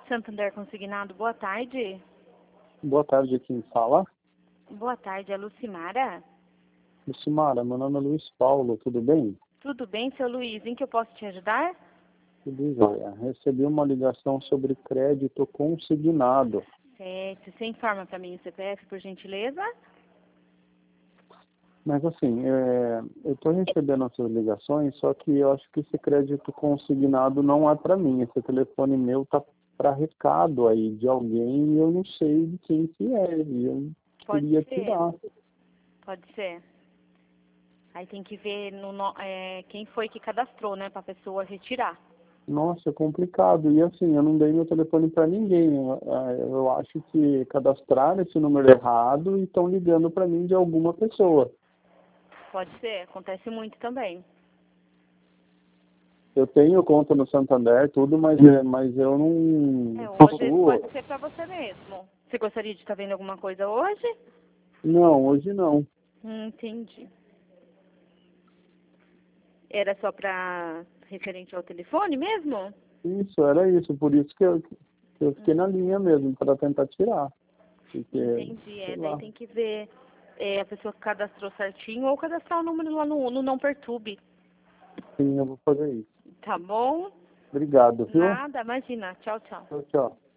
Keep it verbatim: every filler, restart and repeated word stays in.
Santander Consignado, boa tarde. Boa tarde, quem fala? Boa tarde, é Lucimara? Lucimara, meu nome é Luiz Paulo, tudo bem? Tudo bem, seu Luiz? Em que eu posso te ajudar? Tudo jóia. Recebi uma ligação sobre crédito consignado. Certo. Você informa para mim o C P F, por gentileza? Mas assim, é, eu estou recebendo essas ligações, só que eu acho que esse crédito consignado não é para mim. Esse telefone meu tá para recado aí de alguém e eu não sei de quem que é. E eu Pode queria ser. tirar. Pode ser. Aí tem que ver no, no- é, quem foi que cadastrou, né, para a pessoa retirar. Nossa, é complicado. E assim, eu não dei meu telefone para ninguém. Eu, eu acho que cadastraram esse número errado e estão ligando para mim de alguma pessoa. Pode ser, acontece muito também. Eu tenho conta no Santander, tudo, mas, é, mas eu não É, hoje possuo. pode ser para você mesmo. Você gostaria de estar vendo alguma coisa hoje? Não, hoje não. Hum, entendi. Era só para referente ao telefone mesmo? Isso, era isso. Por isso que eu, que eu fiquei na linha mesmo, para tentar tirar. Porque, Entendi. sei É, daí lá. tem que ver é, a pessoa que cadastrou certinho ou cadastrar o número lá no, no Não Perturbe. Sim, eu vou fazer isso. Tá bom? Obrigado, viu? Nada, imagina. Tchau, tchau. Tchau, tchau.